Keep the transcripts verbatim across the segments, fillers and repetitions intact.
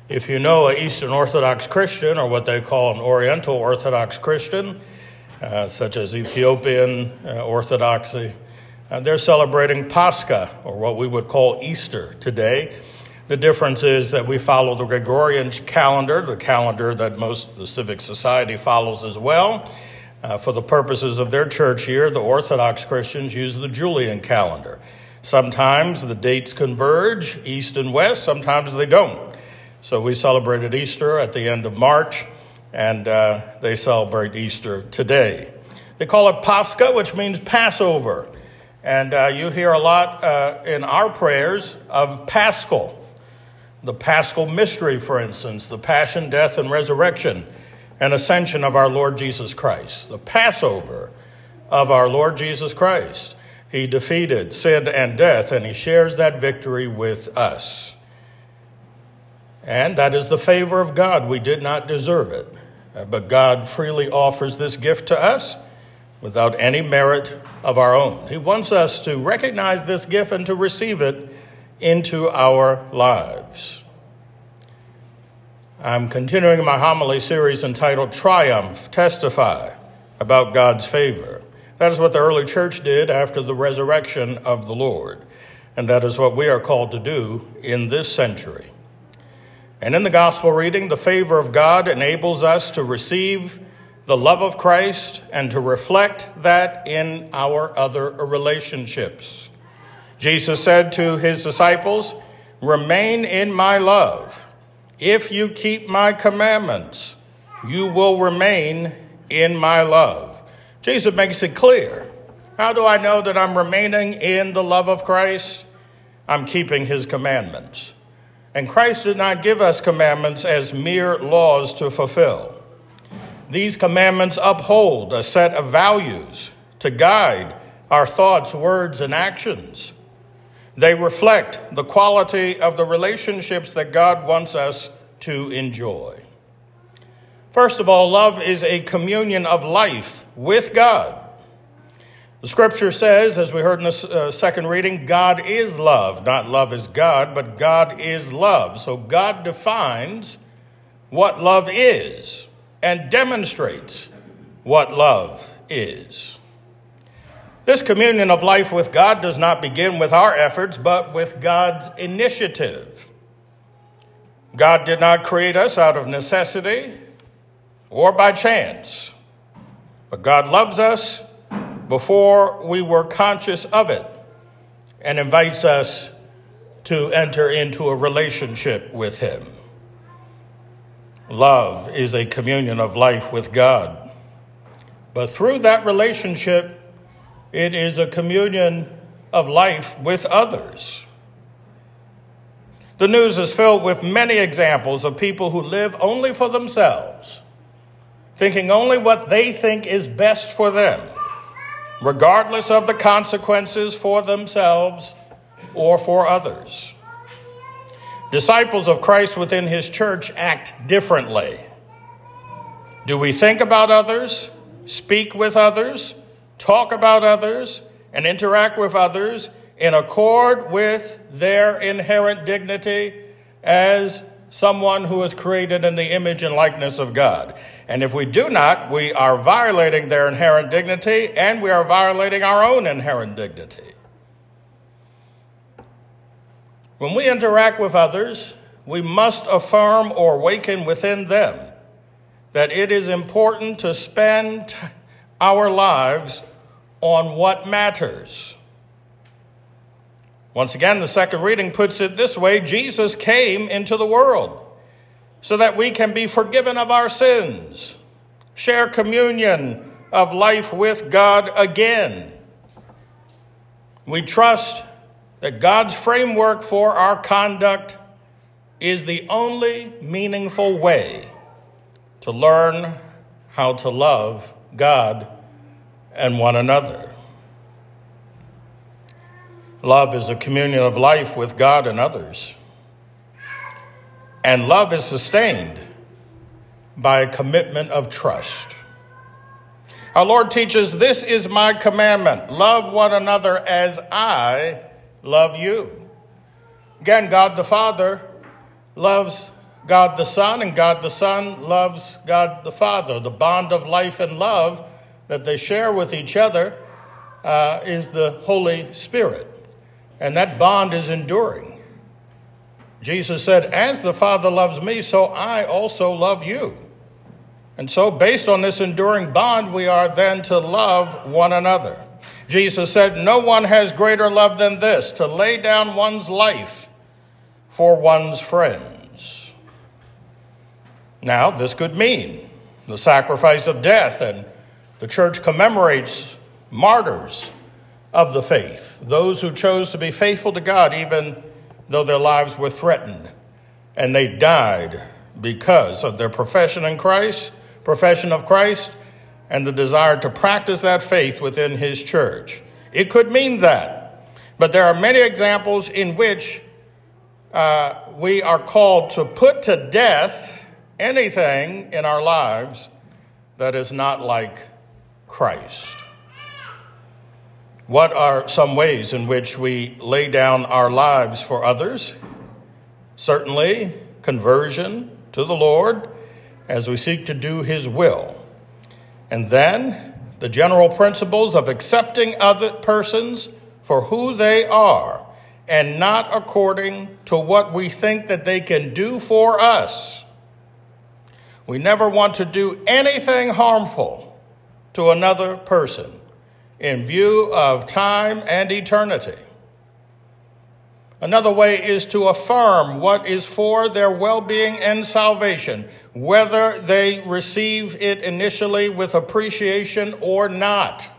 If you know an Eastern Orthodox Christian, or what they call an Oriental Orthodox Christian, uh, such as Ethiopian uh, Orthodoxy, uh, they're celebrating Pascha, or what we would call Easter today. The difference is that we follow the Gregorian calendar, the calendar that most of the civic society follows as well. Uh, for the purposes of their church year, the Orthodox Christians use the Julian calendar. Sometimes the dates converge, east and west, sometimes they don't. So we celebrated Easter at the end of March, and uh, they celebrate Easter today. They call it Pascha, which means Passover. And uh, you hear a lot uh, in our prayers of Paschal, the Paschal mystery, for instance, the passion, death, and resurrection and ascension of our Lord Jesus Christ, the Passover of our Lord Jesus Christ. He defeated sin and death, and he shares that victory with us. And that is the favor of God. We did not deserve it, but God freely offers this gift to us without any merit of our own. He wants us to recognize this gift and to receive it into our lives. I'm continuing my homily series entitled Triumph, Testify, about God's favor. That is what the early church did after the resurrection of the Lord, and that is what we are called to do in this century. And in the gospel reading, the favor of God enables us to receive the love of Christ and to reflect that in our other relationships. Jesus said to his disciples, "Remain in my love. If you keep my commandments, you will remain in my love." Jesus makes it clear. How do I know that I'm remaining in the love of Christ? I'm keeping his commandments. And Christ did not give us commandments as mere laws to fulfill. These commandments uphold a set of values to guide our thoughts, words, and actions. They reflect the quality of the relationships that God wants us to enjoy. First of all, love is a communion of life with God. The scripture says, as we heard in the uh, second reading, God is love. Not love is God, but God is love. So God defines what love is and demonstrates what love is. This communion of life with God does not begin with our efforts, but with God's initiative. God did not create us out of necessity or by chance, but God loves us before we were conscious of it and invites us to enter into a relationship with him. Love is a communion of life with God, but through that relationship, it is a communion of life with others. The news is filled with many examples of people who live only for themselves, thinking only what they think is best for them, regardless of the consequences for themselves or for others. Disciples of Christ within his church act differently. Do we think about others, speak with others, talk about others, and interact with others in accord with their inherent dignity as someone who is created in the image and likeness of God? And if we do not, we are violating their inherent dignity, and we are violating our own inherent dignity. When we interact with others, we must affirm or awaken within them that it is important to spend our lives on what matters. Once again, the second reading puts it this way: Jesus came into the world so that we can be forgiven of our sins, share communion of life with God again. We trust that God's framework for our conduct is the only meaningful way to learn how to love God and one another. Love is a communion of life with God and others. And love is sustained by a commitment of trust. Our Lord teaches, "This is my commandment, love one another as I love you." Again, God the Father loves God the Son, and God the Son loves God the Father. The bond of life and love that they share with each other uh, is the Holy Spirit. And that bond is enduring. Jesus said, as the Father loves me, so I also love you. And so based on this enduring bond, we are then to love one another. Jesus said, no one has greater love than this, to lay down one's life for one's friends. Now, this could mean the sacrifice of death, and the church commemorates martyrs of the faith, those who chose to be faithful to God even though their lives were threatened, and they died because of their profession in Christ, profession of Christ, and the desire to practice that faith within his church. It could mean that, but there are many examples in which uh, we are called to put to death anything in our lives that is not like Christ. What are some ways in which we lay down our lives for others? Certainly, conversion to the Lord as we seek to do his will. And then the general principles of accepting other persons for who they are and not according to what we think that they can do for us. We never want to do anything harmful to another person in view of time and eternity. Another way is to affirm what is for their well-being and salvation, whether they receive it initially with appreciation or not.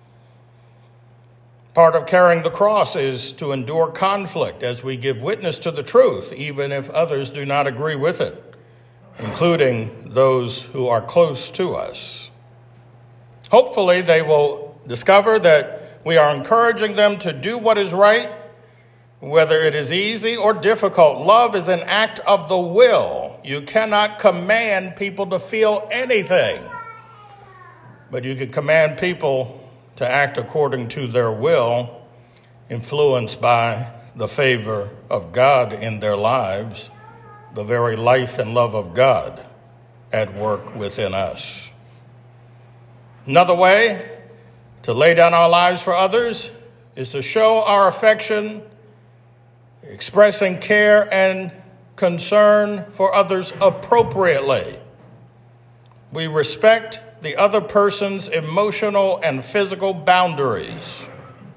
Part of carrying the cross is to endure conflict as we give witness to the truth, even if others do not agree with it, including those who are close to us. Hopefully, they will discover that we are encouraging them to do what is right, whether it is easy or difficult. Love is an act of the will. You cannot command people to feel anything, but you can command people to act according to their will, influenced by the favor of God in their lives, the very life and love of God at work within us. Another way to lay down our lives for others is to show our affection, expressing care and concern for others appropriately. We respect the other person's emotional and physical boundaries.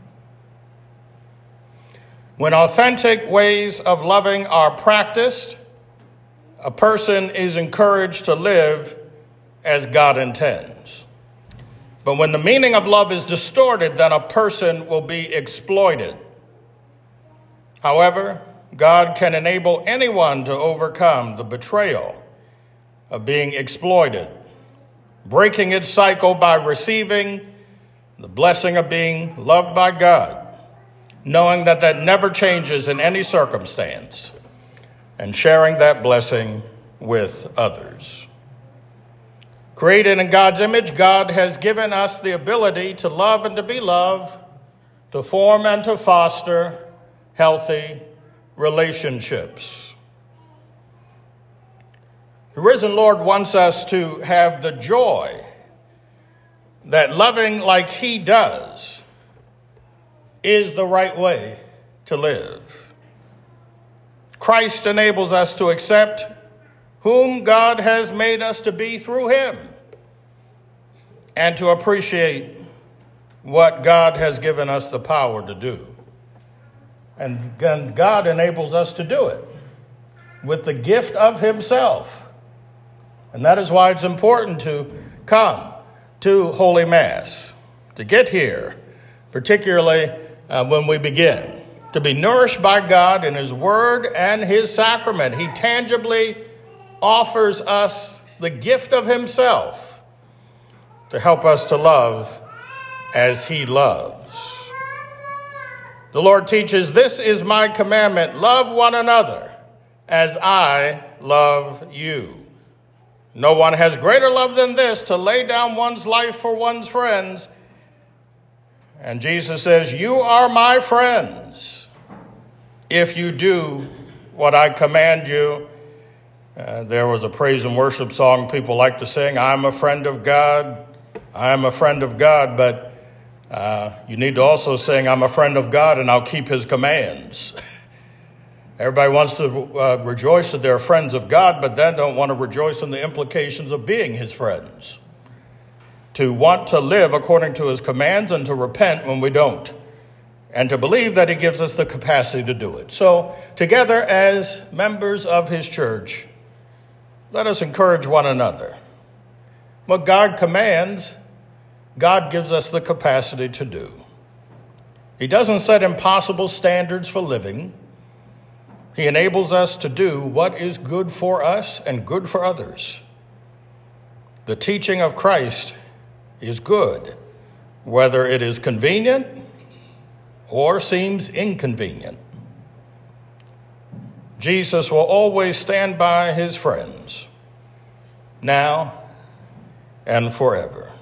When authentic ways of loving are practiced, a person is encouraged to live as God intends. But when the meaning of love is distorted, then a person will be exploited. However, God can enable anyone to overcome the betrayal of being exploited, breaking its cycle by receiving the blessing of being loved by God, knowing that that never changes in any circumstance, and sharing that blessing with others. Created in God's image, God has given us the ability to love and to be loved, to form and to foster healthy relationships. The risen Lord wants us to have the joy that loving like he does is the right way to live. Christ enables us to accept whom God has made us to be through him, and to appreciate what God has given us the power to do. And God enables us to do it with the gift of himself. And that is why it's important to come to Holy Mass, to get here, particularly uh, when we begin, to be nourished by God in his word and his sacrament. He tangibly offers us the gift of himself to help us to love as he loves. The Lord teaches, "This is my commandment, love one another as I love you. No one has greater love than this, to lay down one's life for one's friends." And Jesus says, "You are my friends if you do what I command you." Uh, there was a praise and worship song people like to sing, I'm a friend of God, I'm a friend of God, but uh, you need to also sing, I'm a friend of God and I'll keep his commands. Everybody wants to uh, rejoice that they're friends of God, but then don't want to rejoice in the implications of being his friends. To want to live according to his commands and to repent when we don't. And to believe that he gives us the capacity to do it. So, together as members of his church, let us encourage one another. What God commands, God gives us the capacity to do. He doesn't set impossible standards for living. He enables us to do what is good for us and good for others. The teaching of Christ is good, whether it is convenient or seems inconvenient. Jesus will always stand by his friends, now and forever.